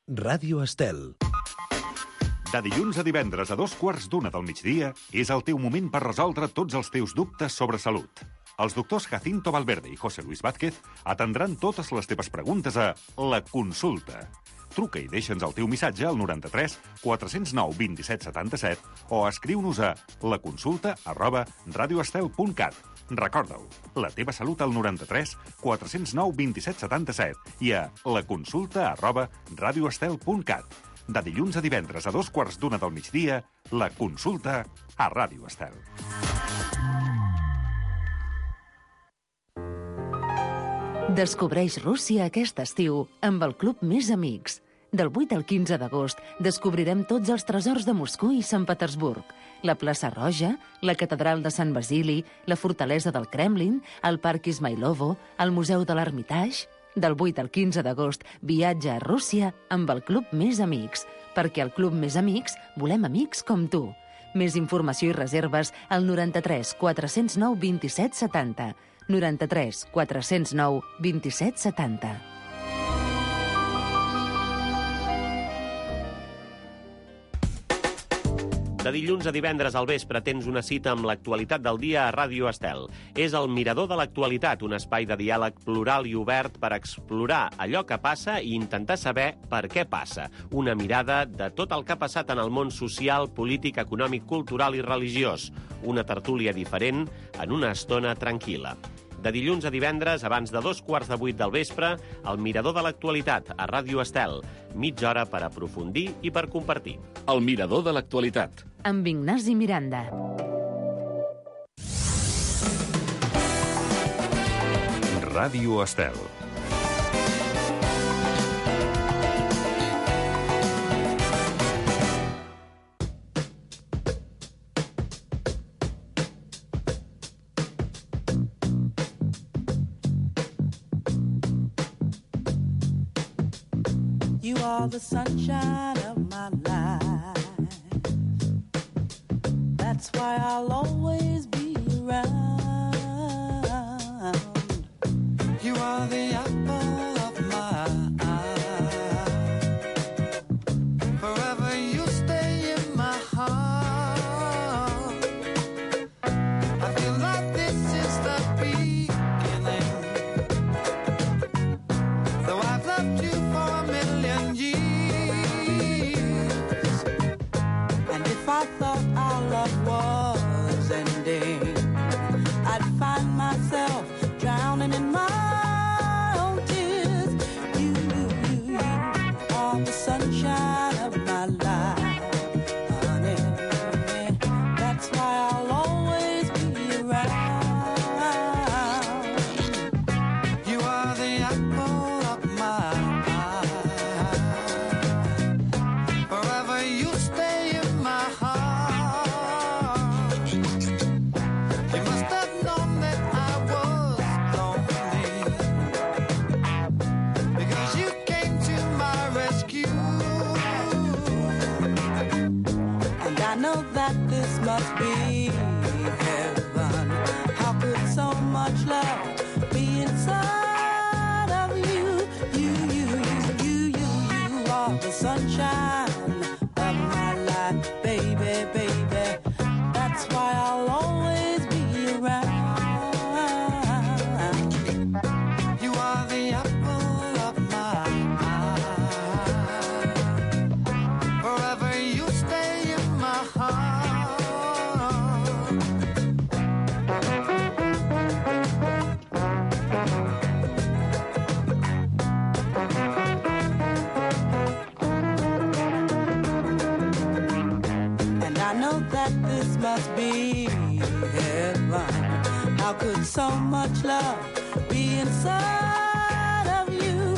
Ràdio Estel. De dilluns a divendres a 2:15 del migdia és el teu moment per resoldre tots els teus dubtes sobre salut. Els doctors Jacinto Valverde i José Luis Vázquez atendran totes les teves preguntes a La Consulta. Truca i deixa'ns el teu missatge al 93 409 27 77 o escriu-nos a laconsulta@radioestel.cat. Recorda-ho, la teva salut al 93 409 27 77 i a laconsulta@radioestel.cat. De dilluns a divendres a 2:15 del migdia, La Consulta a Ràdio Estel. Descobreix Rússia aquest estiu amb el Club Més Amics. Del 8 al 15 d'agost descobrirem tots els tresors de Moscou i Sant Petersburg, la plaça Roja, la catedral de Sant Basili, la fortalesa del Kremlin, el parc Ismailovo, el museu de l'Hermitage. Del 8 al 15 d'agost, viatja a Rússia amb el Club Més Amics, perquè al Club Més Amics volem amics com tu. Més informació i reserves al 93 409 27 70. 93 409 27 70. De dilluns a divendres al vespre tens una cita amb l'actualitat del dia a Ràdio Estel. És el Mirador de l'Actualitat, un espai de diàleg plural i obert per explorar allò que passa i intentar saber per què passa. Una mirada de tot el que ha passat en el món social, polític, econòmic, cultural i religiós. Una tertúlia diferent en una estona tranquil·la. De dilluns a divendres, abans de 7:15 del vespre, el Mirador de l'Actualitat a Ràdio Estel. Mitja hora per aprofundir i per compartir. El Mirador de l'Actualitat. Amb Ignasi Miranda. Ràdio Estel. You are the sunshine of my life. That's why I'll always be around. You are the apple of my eye. Forever you stay in my heart. I feel like this is the beginning. Though I've loved you for a million years, and if I thought our love was ending, I'd find myself drowning in my own tears. You are the sunshine of my life, honey. That's why I'll always be around. You are the apple of my eye. Forever you stay in my heart. You must have known that I was lonely, because you came to my rescue. And I know that this must be heaven. How could so much love be inside of you? You are the sunshine of my life, baby, baby. That's why I'll always be around. You are the apple of my eye. Forever you stay in my heart. And I know that this must be heaven. How could so much love be inside of you?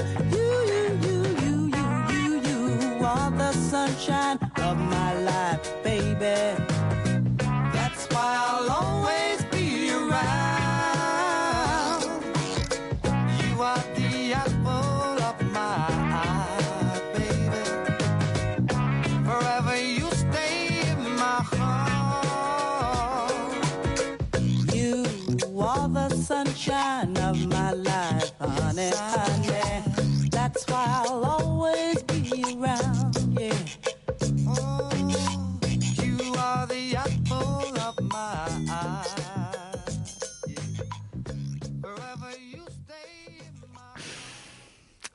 You are the sunshine of my life, baby. That's why I'll always be around. You are the apple of my eye, baby. Forever you stay in my heart. You are the sunshine of my life, honey, honey. That's why I'll always be around.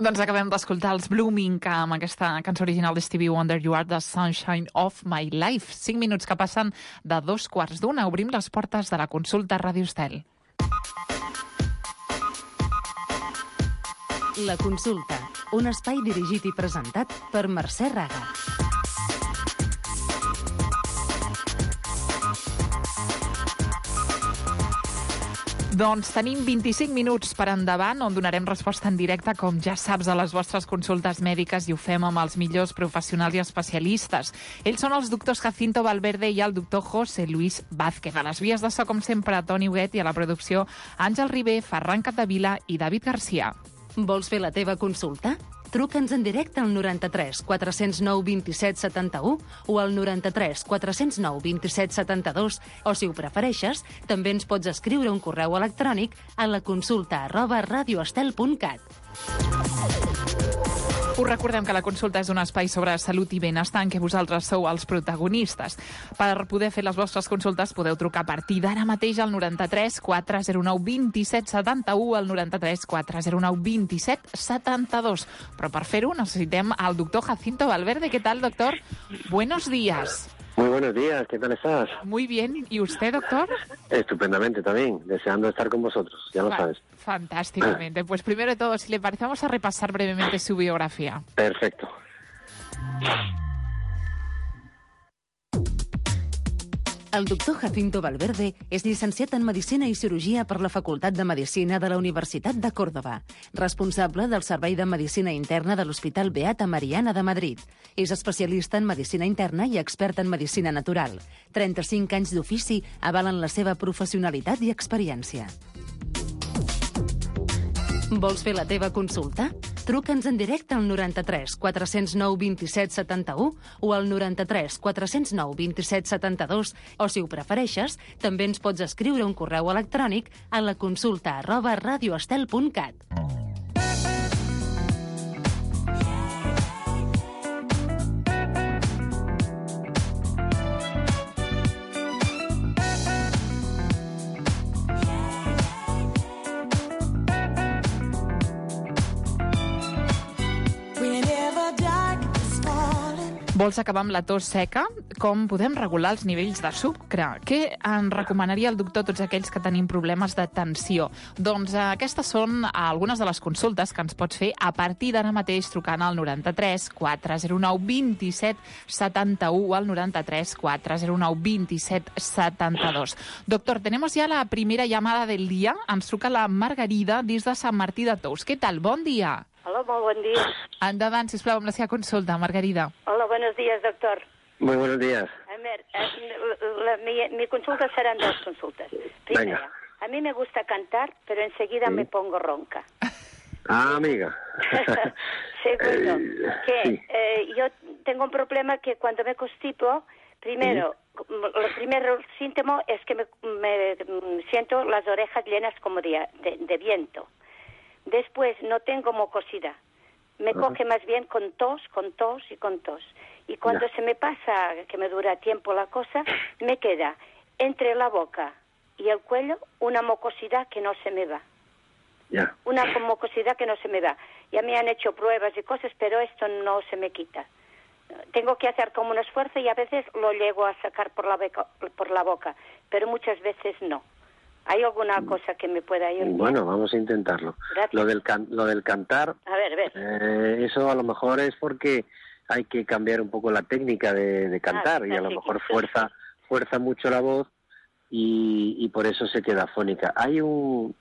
Doncs acabem d'escoltar els Blooming amb aquesta cançó original de Stevie Wonder, You Are the Sunshine of My Life. 5 minuts que passen de 2:15. Obrim les portes de la consulta Ràdio Estel. La consulta, un espai dirigit i presentat per Mercè Raga. Doncs tenim 25 minuts per endavant on donarem resposta en directe, com ja saps, a les vostres consultes mèdiques, i ho fem amb els millors professionals i especialistes. Ells són els doctors Jacinto Valverde i el doctor José Luis Vázquez. A les vies de so, com sempre, Toni Huguet, i a la producció Àngel Ribé, Ferran Capdevila i David Garcia. Vols fer la teva consulta? Truca'ns en directe al 93 409 27 71 o al 93 409 27 72, o si ho prefereixes, també ens pots escriure un correu electrònic a la consulta@radioestel.cat. Us recordem que la consulta és un espai sobre salut i benestar en què vosaltres sou els protagonistes. Per poder fer les vostres consultes podeu trucar a partir d'ara mateix al 93 409 27 71, al 93 409 27 72. Però per fer-ho necessitem al doctor Jacinto Valverde. ¿Qué tal, doctor? Buenos días. Muy buenos días, ¿qué tal estás? Muy bien. ¿Y usted, doctor? Estupendamente también, deseando estar con vosotros, ya lo sabes. Fantásticamente. Pues primero de todo, si le parece, vamos a repasar brevemente su biografía. Perfecto. El doctor Jacinto Valverde és llicenciat en Medicina i Cirurgia per la Facultat de Medicina de la Universitat de Còrdova, responsable del Servei de Medicina Interna de l'Hospital Beata Mariana de Madrid. És especialista en Medicina Interna i expert en Medicina Natural. 35 anys d'ofici avalen la seva professionalitat i experiència. Vols fer la teva consulta? Truca'ns en directe al 93 409 27 71 o al 93 409 27 72, o si ho prefereixes, també ens pots escriure un correu electrònic a la consulta@radioestel.cat. Vols acabar amb la tos seca? Com podem regular els nivells de sucre? Què en recomanaria el doctor a tots aquells que tenim problemes de tensió? Doncs aquestes són algunes de les consultes que ens pots fer a partir d'ara mateix trucant al 93 409 27 71 al 93 409 27 72. Doctor, tenemos ya la primera llamada del día. Ens truca la Margarida des de Sant Martí de Tous. ¿Qué tal? Bon dia. Hola, molt bon dia. Endavant, sisplau, amb la seva consulta, Margarida. Hola, buenos días, doctor. Muy buenos días. A ver, mi consulta serán dos consultas. Primera, Venga. a mí me gusta cantar, pero enseguida me pongo ronca. Ah, amiga. Segundo, que sí. Yo tengo un problema que cuando me constipo, primero, el primer síntoma es que me siento las orejas llenas como de viento. Después no tengo mucosidad. Me coge más bien con tos. Y cuando se me pasa, que me dura tiempo la cosa, me queda entre la boca y el cuello una mucosidad que no se me va. Ya. Una mucosidad que no se me va. Ya me han hecho pruebas y cosas, pero esto no se me quita. Tengo que hacer como un esfuerzo y a veces lo llego a sacar por la boca, pero muchas veces no. ¿Hay alguna cosa que me pueda ayudar? Bueno, vamos a intentarlo. Gracias. Lo del cantar, A ver. eso a lo mejor es porque hay que cambiar un poco la técnica de cantar, y a lo sí, mejor sí. fuerza mucho la voz y por eso se queda afónica. Hay un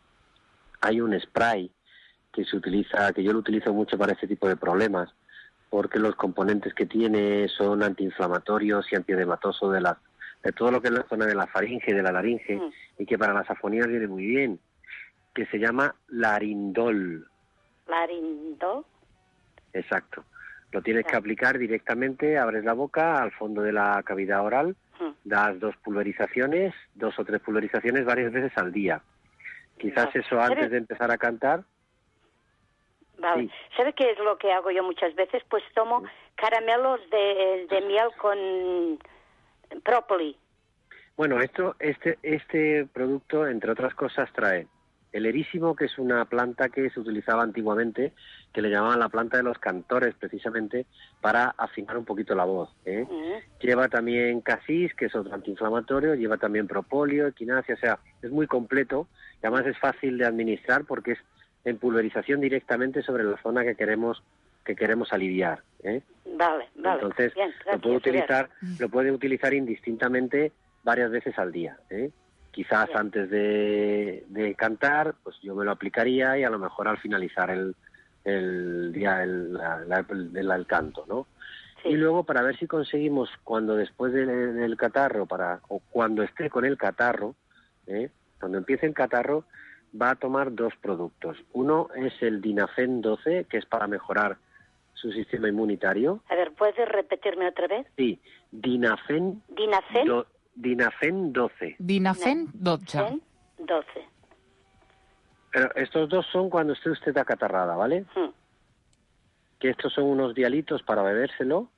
spray que se utiliza, que yo lo utilizo mucho para este tipo de problemas, porque los componentes que tiene son antiinflamatorios y antiedematosos de todo lo que es la zona de la faringe, de la laringe, y que para las afonías viene muy bien, que se llama Larindol. ¿Larindol? Exacto. Lo tienes que aplicar directamente, abres la boca al fondo de la cavidad oral, das 2 o 3 pulverizaciones varias veces al día. Quizás eso antes de empezar a cantar. Vale. Sí. ¿Sabe qué es lo que hago yo muchas veces? Pues tomo caramelos de miel con própolis. Bueno, este producto, entre otras cosas, trae El erísimo, que es una planta que se utilizaba antiguamente, que le llamaban la planta de los cantores, precisamente, para afinar un poquito la voz. Lleva también casis, que es otro antiinflamatorio, lleva también propóleo, equinacia, o sea, es muy completo, y además es fácil de administrar porque es en pulverización directamente sobre la zona que queremos aliviar. Vale. Entonces, bien, lo puede utilizar indistintamente varias veces al día. Quizás Bien. antes de cantar, pues yo me lo aplicaría y a lo mejor al finalizar el canto, ¿no? Sí. Y luego para ver si conseguimos cuando después del catarro, o cuando esté con el catarro, cuando empiece el catarro, va a tomar 2 productos. Uno es el Dinafen 12, que es para mejorar su sistema inmunitario. A ver, ¿puedes repetirme otra vez? Sí, Dinafen. ¿Dinafen? Dinafen 12. Dinafen 12. 12. Pero estos 2 son cuando esté usted acatarrada, ¿vale? Que estos son unos dialitos para bebérselo.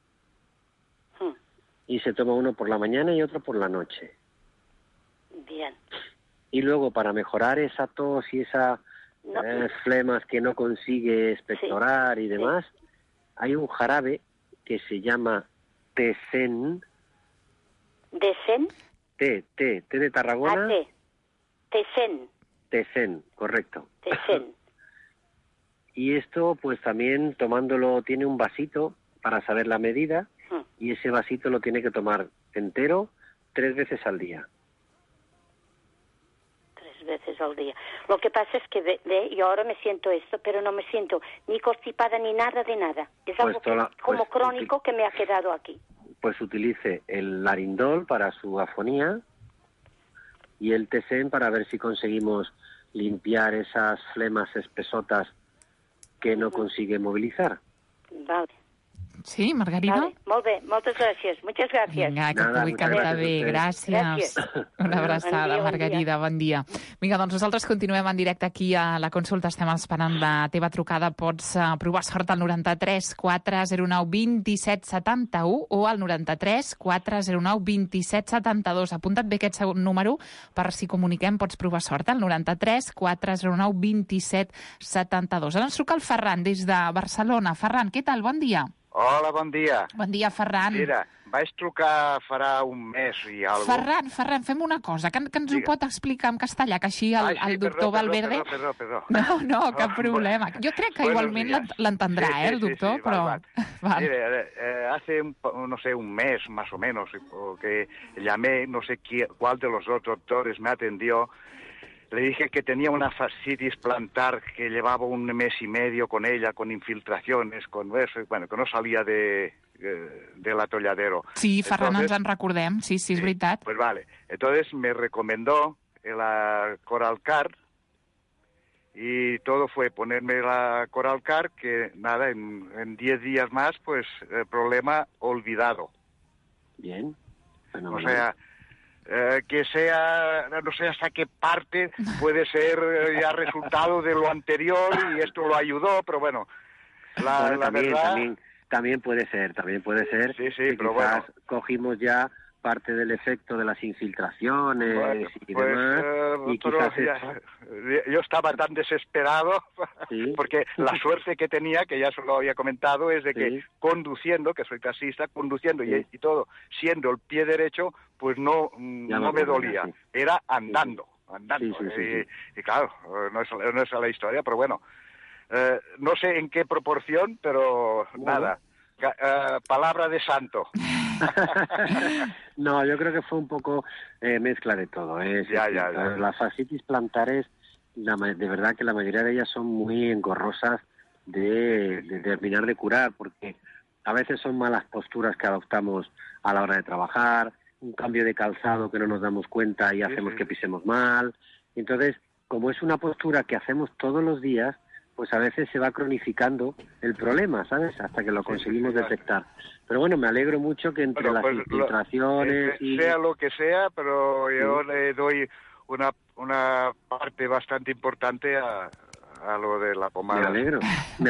Y se toma uno por la mañana y otro por la noche. Bien. Y luego, para mejorar esa tos y esa flemas que no consigue expectorar y demás, hay un jarabe que se llama Tesen. ¿Desen? T de Tarragona. Tesen. Tesen, correcto. Tesen. Y esto, pues también tomándolo, tiene un vasito para saber la medida, y ese vasito lo tiene que tomar entero 3 veces al día. 3 veces al día. Lo que pasa es que yo ahora me siento esto, pero no me siento ni constipada ni nada de nada. Es Pues algo como crónico que me ha quedado aquí. Pues utilice el Larindol para su afonía y el Tesen para ver si conseguimos limpiar esas flemas espesotas que no consigue movilizar. Vale. Sí, Margarida? Vale, molt bé, moltes gràcies. Muchas gracias. Vinga, que pugui cantar bé. Gràcies. Una abraçada, Margarida, bon dia. Vinga, doncs nosaltres continuem en directe aquí a la consulta. Estem esperant la teva trucada. Pots provar sort al 93 409 27 71 o al 93 409 27 72. Apunta't bé aquest segon número per si comuniquem. Pots provar sort al 93 409 27 72. Ara ens truca el Ferran des de Barcelona. Ferran, què tal? Bon dia. Hola, bon dia. Bon dia, Ferran. Mira, vaig trucar farà un mes i alguna cosa. Ferran, fem una cosa, que ens ho pot explicar en castellà, que així el doctor Valverde... Perdó. No, cap problema. Jo crec que igualment l'entendrà, el doctor, sí, però... Vale. Mire, hace, un mes más o menos, que llamé, no sé cuál de los dos doctores me atendió. Le dije que tenía una fascitis plantar que llevaba un mes y medio con ella, con infiltraciones, con eso, bueno, que no salía del atolladero. Sí, Ferran, ens en recordem, sí, és veritat. Pues vale, entonces me recomendó la Coralcar y todo fue ponerme la Coralcar, que nada, en 10 días más, pues el problema olvidado. Bien, o sea... que sea, no sé hasta qué parte puede ser ya resultado de lo anterior y esto lo ayudó, pero bueno, la verdad... También puede ser. Sí, que pero quizás bueno. Cogimos ya parte del efecto de las infiltraciones y demás. Y quizás yo estaba tan desesperado, ¿sí? Porque la suerte que tenía, que ya se lo había comentado, es de que conduciendo, que soy taxista, conduciendo y todo, siendo el pie derecho, pues no me dolía. Sí. Era andando. Y claro, no es la historia, pero bueno. No sé en qué proporción, pero nada. Palabra de santo. No, yo creo que fue un poco mezcla de todo. Ya. Las fascitis plantares, de verdad que la mayoría de ellas son muy engorrosas de terminar de curar, porque a veces son malas posturas que adoptamos a la hora de trabajar, un cambio de calzado que no nos damos cuenta y hacemos que pisemos mal. Entonces, como es una postura que hacemos todos los días, pues a veces se va cronificando el problema, ¿sabes? Hasta que lo conseguimos detectar. Pero bueno, me alegro mucho que entre las infiltraciones y... Sea lo que sea, pero yo le doy una parte bastante importante a a lo de la pomada. Me alegro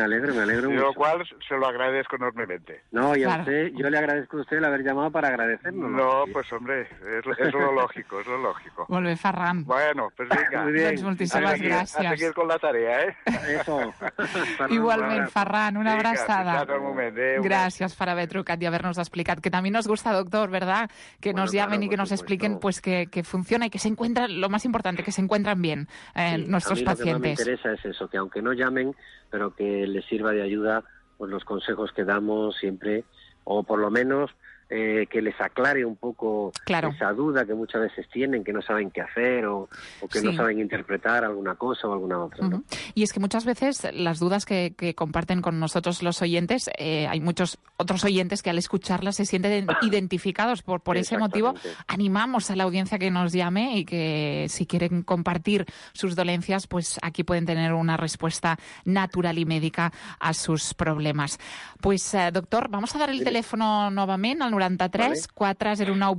Y mucho. lo cual se lo agradezco enormemente. No, y a Claro. usted, yo le agradezco a usted el haber llamado para agradecernos. No, pues hombre, es lo lógico, es lo lógico. Molt bé, Ferran. Bueno, pues venga. Muy bien. Doncs moltíssimes A seguir gràcies. con la tarea, ¿eh? Eso. Igualment, Ferran, una Vinga, abraçada. fins al moment. Adéu. Gracias por haber trucat y habernos explicado. Que también nos gusta, doctor, ¿verdad? Que Bueno, nos llamen claro, y que por nos supuesto. expliquen pues que funciona y que se encuentran, lo más importante, que se encuentran bien Sí, nuestros a mí lo que más me pacientes. interesa es eso, que aunque no llamen, pero que les sirva de ayuda pues los consejos que damos siempre, o por lo menos que les aclare un poco Claro. esa duda que muchas veces tienen, que no saben qué hacer o que no Sí. saben interpretar alguna cosa o alguna otra, ¿no? Ujú. Y es que muchas veces las dudas que comparten con nosotros los oyentes, hay muchos otros oyentes que al escucharlas se sienten identificados. Por ese motivo, Exactamente. animamos a la audiencia que nos llame y que si quieren compartir sus dolencias, pues aquí pueden tener una respuesta natural y médica a sus problemas. Pues, doctor, vamos a dar el teléfono novament al 93 409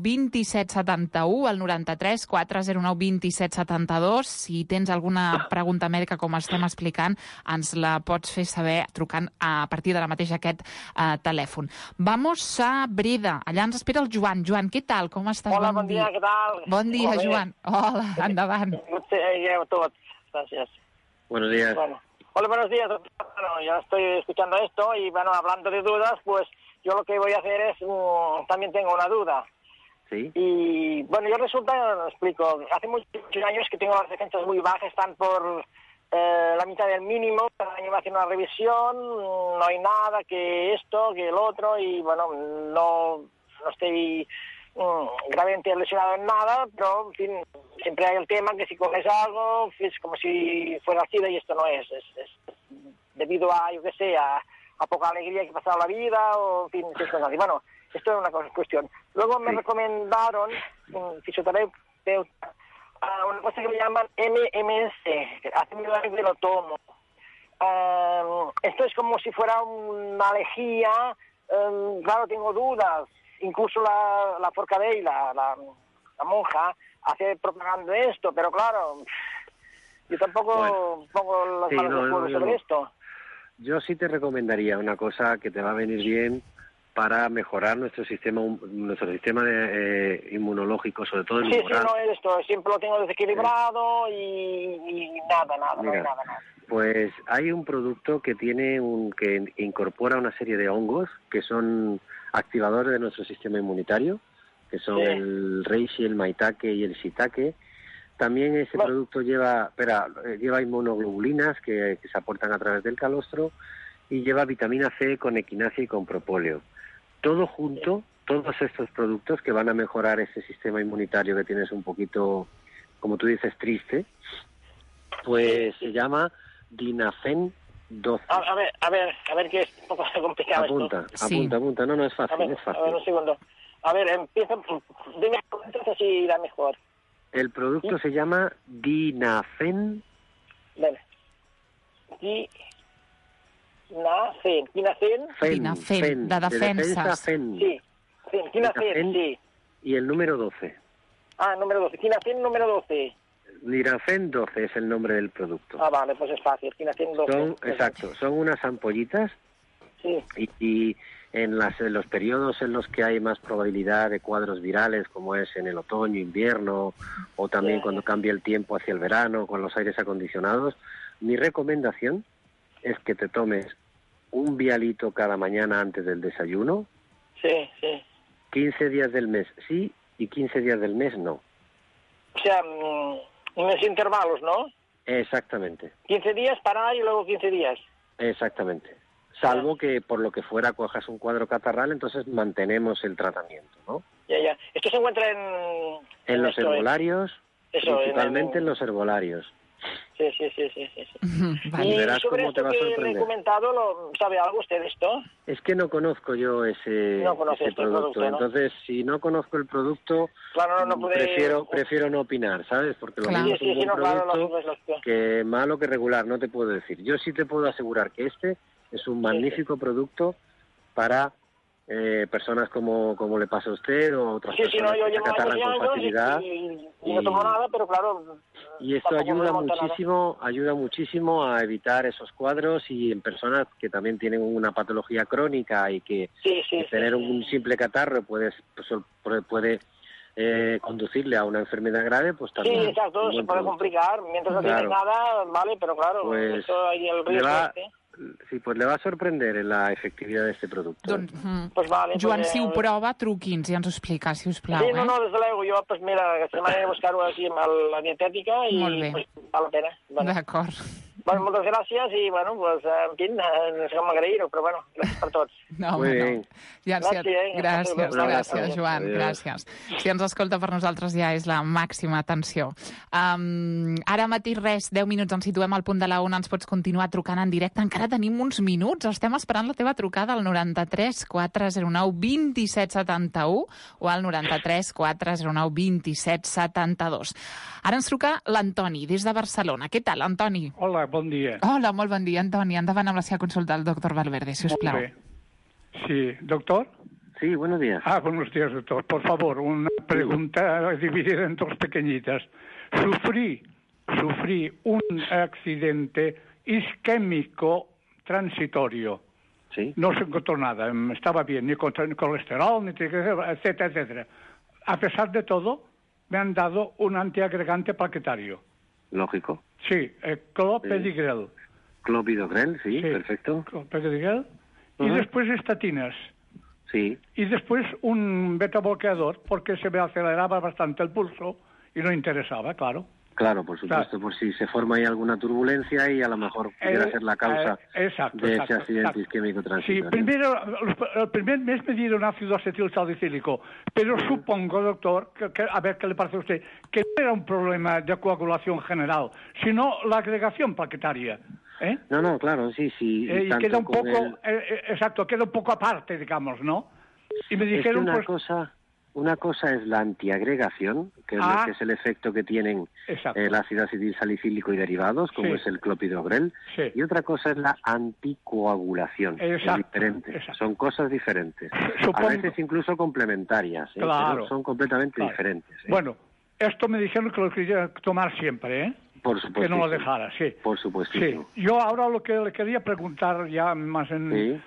2771, al 93 409 2772. Si tens alguna pregunta mèdica, com estem explicant, ens la pots fer saber trucant a partir de la mateixa aquest telèfon. Vamos a Breda. Allà ens espera el Joan. Joan, què tal? Com estàs? Hola, bon dia, què tal? Bon dia, Molt bé. Joan. Hola, endavant. Llevo todo, gracias. Buenos días. Bueno. Hola, buenos días, doctor. Bueno, ya estoy escuchando esto y, bueno, hablando de dudas, pues yo lo que voy a hacer es, también tengo una duda. Sí. Y, bueno, yo resulta, lo explico, hace muchos años que tengo las defensas muy bajas, están por la mitad del mínimo, cada año me hacen una revisión, no hay nada, que esto, que el otro, y, bueno, no estoy gravemente lesionado en nada, pero, en fin, siempre hay el tema que si coges algo, es como si fuera SIDA y esto no es debido a, yo qué sé, a poca alegría que ha pasado la vida, o, en fin, muchas cosas. Y bueno, esto es una cuestión. Luego me recomendaron un fisioterapeuta, una cosa que me llaman MMS, que hace mil años que lo tomo. Esto es como si fuera una lejía, claro, tengo dudas. Incluso la Forcadell, la monja, hace propaganda de esto, pero claro, yo tampoco pongo las manos en fuego sobre esto. Yo sí te recomendaría una cosa que te va a venir bien para mejorar nuestro sistema inmunológico, sobre todo el Sí, humoral. no es esto, siempre lo tengo desequilibrado y nada, no Mira, hay nada. Pues hay un producto que que incorpora una serie de hongos que son activadores de nuestro sistema inmunitario, que son el reishi, el maitake y el shiitake. También ese producto lleva inmunoglobulinas que se aportan a través del calostro y lleva vitamina C con equinacia y con propóleo. Todo junto, todos estos productos que van a mejorar ese sistema inmunitario que tienes un poquito, como tú dices, triste, pues se llama Dinafen 12. A ver, que es un poco complicado Apunta. No, es fácil, es fácil. A ver, un segundo. A ver, empiezo, dime entonces así irá mejor. El producto se llama Dinafen. Vale. Dinafen, de defenses. Sí, Dinafen, sí. Y el número 12. Número 12. Dinafen, número 12. Dinafen 12 es el nombre del producto. Vale, pues es fácil. Dinafen 12. Son unas ampollitas. Sí. Y en los periodos en los que hay más probabilidad de cuadros virales, como es en el otoño, invierno, o también cuando cambia el tiempo hacia el verano, con los aires acondicionados, mi recomendación es que te tomes un vialito cada mañana antes del desayuno. Sí. 15 días del mes sí y 15 días del mes no. O sea, unos intervalos, ¿no? Exactamente. 15 días parar y luego 15 días. Exactamente. Salvo que por lo que fuera cojas un cuadro catarral, entonces mantenemos el tratamiento, ¿no? Ya. Esto se encuentra en los herbolarios, principalmente en los herbolarios. Sí. Vale. Y verás sobre cómo te esto va a que le he sorprender. comentado, ¿sabe algo usted de esto? Es que no conozco yo ese producto, ¿no? Entonces si no conozco el producto, claro, no puede... prefiero no opinar, ¿sabes? Porque lo mismo es un buen producto que malo que regular, no te puedo decir. Yo sí te puedo asegurar que este es un magnífico producto para personas como le pasa a usted o otras Sí, personas yo que se llevo acatarran varios con años facilidad. y no tomo nada, pero claro... Y esto ayuda muchísimo a evitar esos cuadros y en personas que también tienen una patología crónica y que tener un simple catarro puede conducirle a una enfermedad grave, pues también... Sí, exacto, se puede complicar. Mientras no tiene nada, vale, pero claro, pues eso hay el riesgo. Sí, pues le va a sorprender en la efectividad de este producto. Pues vale. Joan, si ho prova, truqui'ns i ens ho explica, si us plau. Sí, no, des de luego. Jo, pues mira, aquesta manera de buscar-ho aquí amb la dietètica i pues, val la pena. Bueno. D'acord. Bueno, moltes gràcies i, bueno, pues, en fi, no sé com agrair-ho, però bueno, gràcies per tots. No, gràcies, Joan, gràcies. Si ens escolta per nosaltres ja és la màxima atenció. Ara mateix res, 10 minuts, ens situem al punt de la 1, ens pots continuar trucant en directe. Encara tenim uns minuts, estem esperant la teva trucada al 93 409 27 71 o al 93 409 27 72. Ara ens truca l'Antoni, des de Barcelona. Què tal, Antoni? Hola, bon dia. Hola, molt bon dia, Antoni. Endavant amb la seva consulta al doctor Valverde, si us plau. Muy bien. Sí, doctor. Sí, buenos días. Buenos días, doctor. Por favor, una pregunta dividida en dos pequeñitas. Sufrí un accidente isquémico transitorio. Sí. No se encontró nada, estaba bien, ni colesterol, ni etcétera, etcétera. A pesar de todo, me han dado un antiagregante plaquetario. Lógico. Sí, clopidogrel. Clopidogrel, sí, perfecto. Clopidogrel. Y después estatinas. Sí. Y después un beta-bloqueador, porque se me aceleraba bastante el pulso y no interesaba, claro. Claro, por supuesto, por si se forma ahí alguna turbulencia y a lo mejor pudiera ser la causa de ese accidente isquémico transitorio. Sí, primero, el primer mes me dieron ácido acetilsalicílico, pero supongo, doctor, que, a ver qué le parece a usted, que no era un problema de coagulación general, sino la agregación plaquetaria. No, claro, sí. Y queda un poco, exacto, queda un poco aparte, digamos, ¿no? Y me dijeron, una cosa es la antiagregación, que es el efecto que tienen el ácido acetilsalicílico y derivados, como es el clopidogrel, y otra cosa es la anticoagulación. Es diferente. Son cosas diferentes. A veces incluso complementarias, pero son completamente diferentes. Bueno, esto me dijeron que lo quería tomar siempre, ¿eh? Por supuesto. Que no lo dejara, sí. Por supuesto. Sí. Yo ahora lo que le quería preguntar ya más en...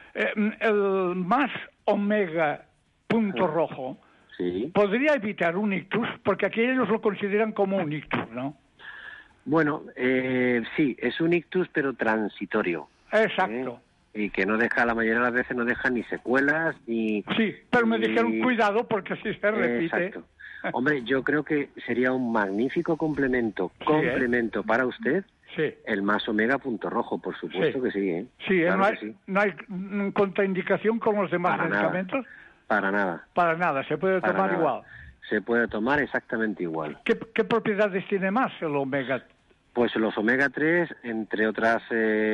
el más omega punto rojo... Sí. ¿Podría evitar un ictus? Porque aquí ellos lo consideran como un ictus, ¿no? Bueno, sí, es un ictus, pero transitorio. Exacto. Y que no deja, la mayoría de las veces no deja ni secuelas, ni... Sí, pero me dijeron cuidado porque si se repite... Exacto. Hombre, yo creo que sería un magnífico complemento para usted, el más omega punto rojo, por supuesto que sí, ¿eh? Sí, claro no hay contraindicación con los demás medicamentos. Para nada. Para nada, se puede tomar igual. Se puede tomar exactamente igual. ¿Qué propiedades tiene más el omega? Pues los omega 3, entre otras,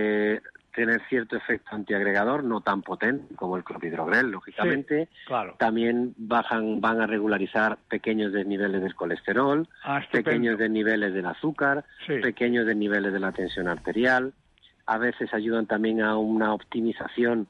tienen cierto efecto antiagregador, no tan potente como el clopidogrel, lógicamente. Sí, claro. También van a regularizar pequeños desniveles del colesterol, pequeños desniveles del azúcar, pequeños desniveles de la tensión arterial. A veces ayudan también a una optimización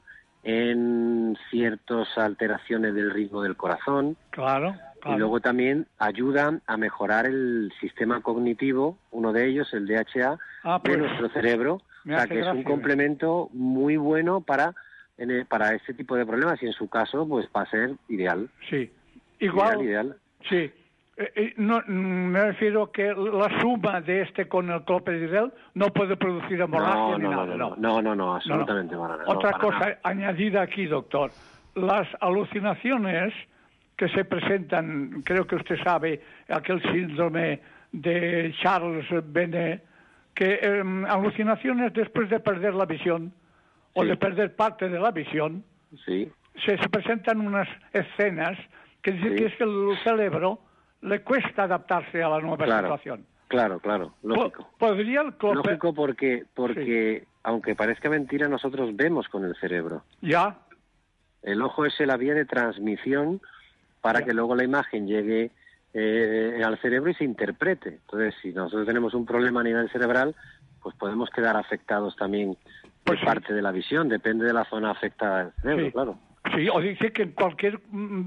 en ciertas alteraciones del ritmo del corazón. Claro. Y luego también ayudan a mejorar el sistema cognitivo, uno de ellos, el DHA, de nuestro cerebro. O sea, que es un complemento muy bueno para este tipo de problemas y en su caso, pues va a ser ideal. Sí. Ideal. Sí. No, me refiero que la suma de con el clopidogrel no puede producir hemorragia ni nada. No, absolutamente para nada. Otra cosa añadida aquí, doctor. Las alucinaciones que se presentan, creo que usted sabe, aquel síndrome de Charles Bonnet, que alucinaciones después de perder la visión o de perder parte de la visión, se presentan unas escenas que dicen que es que el cerebro le cuesta adaptarse a la nueva situación. Claro, lógico. ¿Podría el lógico porque aunque parezca mentira, nosotros vemos con el cerebro. Ya. El ojo es la vía de transmisión para que luego la imagen llegue al cerebro y se interprete. Entonces, si nosotros tenemos un problema a nivel cerebral, pues podemos quedar afectados también por parte de la visión, depende de la zona afectada del cerebro, claro. Sí, o dice que en cualquier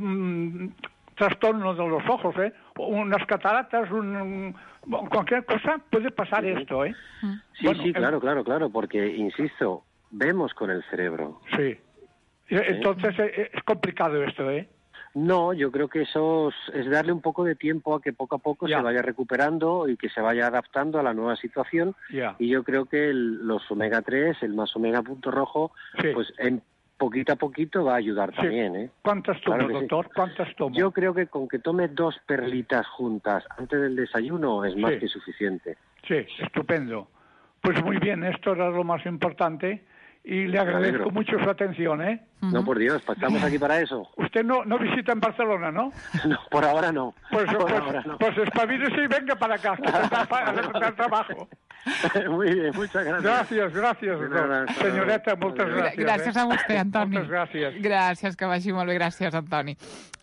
trastorno de los ojos, unas cataratas, cualquier cosa puede pasar esto, ¿eh? Sí, bueno, sí, claro, porque, insisto, vemos con el cerebro. Sí. Entonces es complicado esto, ¿eh? No, yo creo que eso es darle un poco de tiempo a que poco a poco se vaya recuperando y que se vaya adaptando a la nueva situación. Y yo creo que los omega 3, el más omega punto rojo, pues en poquito a poquito va a ayudar también, ¿eh? ¿Cuántas tomas, doctor? ¿Cuántas tomas? Yo creo que con que tome 2 perlitas juntas antes del desayuno es más que suficiente. Sí, estupendo. Pues muy bien, esto era lo más importante. Y le agradezco mucho su atención, ¿eh? No, por Dios, estamos aquí para eso. Usted no visita en Barcelona, ¿no? No, por ahora no. Pues espabilese y venga para acá, que tendrá trabajo. Muy bien, muchas gracias. Gracias. Senyoreta, moltes gràcies. Gràcies a vostè, Antoni. Moltes gràcies. Gràcies, que vagi molt bé. Gràcies, Antoni.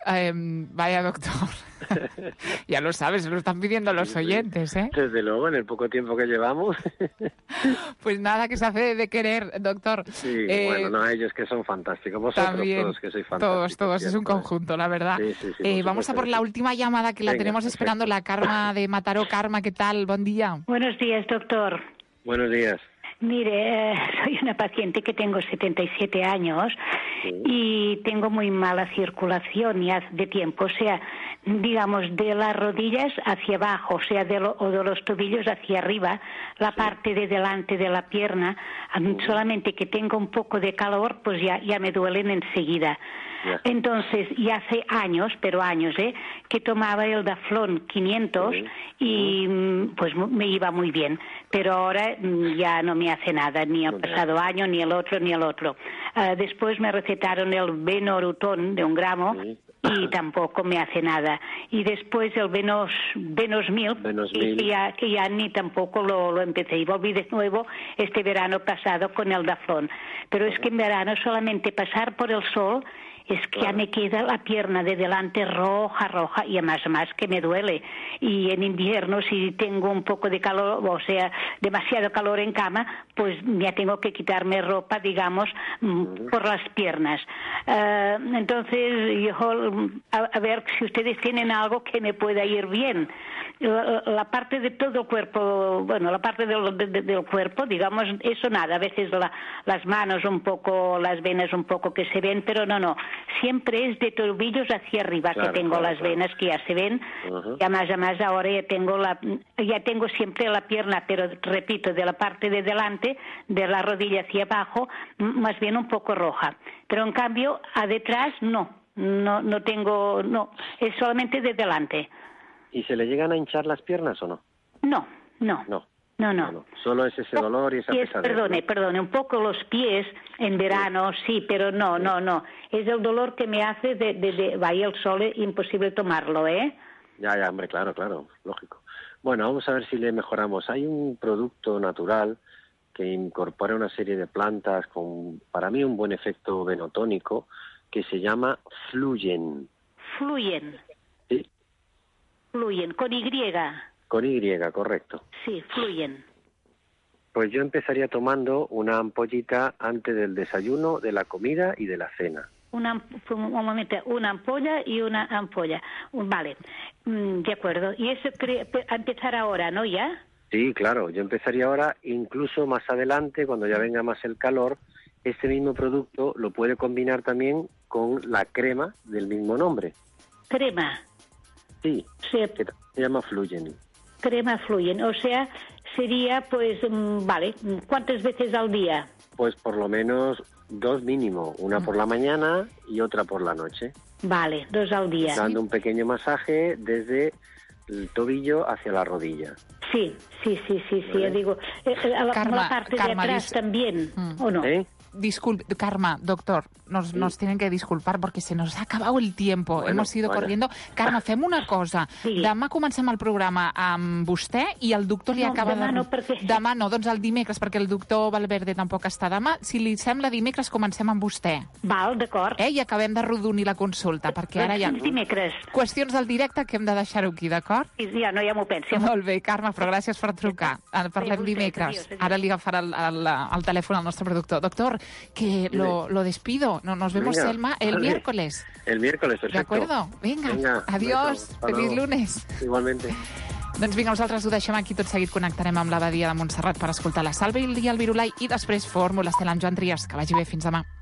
Vaya, doctor. Ya lo sabes, lo están pidiendo los oyentes, ¿eh? Desde luego, en el poco tiempo que llevamos. Pues nada, que se hace de querer, doctor. Sí, bueno, no, ellos que son fantásticos. Vosotros también, todos que sois fantásticos. Todos, es un conjunto, la verdad. Sí, vamos a por la última llamada que la tenemos esperando, la Karma de Mataró. Karma, ¿qué tal? Buen día. Buenos días, doctor. Buenos días. Mire, soy una paciente que tengo 77 años y tengo muy mala circulación ya de tiempo, o sea, digamos, de las rodillas hacia abajo, o sea, de los tobillos hacia arriba, la parte de delante de la pierna, solamente que tengo un poco de calor, pues ya me duelen enseguida. Entonces, ya hace años, que tomaba el Daflón 500 y pues me iba muy bien, pero ahora ya no me hace nada, ni el pasado año, ni el otro. Después me recetaron el Benorutón de 1 gramo y tampoco me hace nada. Y después el Venos 1000, que ya ni tampoco lo empecé. Y volví de nuevo este verano pasado con el Daflón. Pero es que en verano solamente pasar por el sol es que ya me queda la pierna de delante roja y además que me duele. Y en invierno, si tengo un poco de calor, o sea, demasiado calor en cama, pues ya tengo que quitarme ropa, digamos, por las piernas. Entonces, yo, a ver si ustedes tienen algo que me pueda ir bien. La parte de todo el cuerpo, bueno, la parte del cuerpo, digamos, eso nada. A veces las manos un poco, las venas un poco que se ven, pero no. Siempre es de tobillos hacia arriba que tengo las venas que ya se ven. Y además ahora ya tengo siempre la pierna, pero repito, de la parte de delante, de la rodilla hacia abajo, más bien un poco roja. Pero en cambio, a detrás no tengo, es solamente de delante. ¿Y se le llegan a hinchar las piernas o no? No. No. Solo es ese dolor y esa pesadez. Perdone, un poco los pies en verano, sí, pero no. Es el dolor que me hace vaya el sol, es imposible tomarlo, ¿eh? Ya, hombre, claro, lógico. Bueno, vamos a ver si le mejoramos. Hay un producto natural que incorpora una serie de plantas con, para mí, un buen efecto venotónico, que se llama Fluyen. ¿Fluyen? Sí. Fluyen, con Y. Con Y, correcto. Sí, Fluyen. Pues yo empezaría tomando una ampollita antes del desayuno, de la comida y de la cena. Una ampolla y una ampolla. Vale, de acuerdo. Y eso a empezar ahora, ¿no, ya? Sí, claro. Yo empezaría ahora, incluso más adelante, cuando ya venga más el calor, este mismo producto lo puede combinar también con la crema del mismo nombre. ¿Crema? Sí, que se llama Fluyen. Crema Fluyen, o sea, sería, pues, vale, ¿cuántas veces al día? Pues por lo menos 2 mínimo, una por la mañana y otra por la noche. Vale, 2 al día. Dando un pequeño masaje desde el tobillo hacia la rodilla. Sí, ¿vale? Digo, la parte de atrás también, ¿o no? Disculpe, Karma, doctor, nos tienen que disculpar porque se nos ha acabado el tiempo. Hemos ido corriendo. Karma, fem una cosa. Demà comencem el programa amb vostè i el doctor li acaba de... Demà no, doncs el dimecres, perquè el doctor Valverde tampoc està demà. Si li sembla, dimecres comencem amb vostè. Val, d'acord. I acabem de rodonir la consulta, perquè ara hi ha dimecres. Qüestions del directe que hem de deixar-ho aquí, d'acord? Ja m'ho penso. Molt bé, Karma, però gràcies per trucar. Parlem dimecres. Ara li agafarà el telèfon al nostre productor. Doctor, que lo despido. Nos vemos, Venga, Selma, el miércoles. El miércoles, perfecto. ¿De acuerdo? Vinga, adiós. Feliz lunes. Igualmente. Doncs vinga, nosaltres ho deixem aquí. Tot seguit connectarem amb l'Abadia de Montserrat per escoltar la Salve i el Virulai i després Fórmula Estel amb Joan Trias. Que vagi bé, fins demà.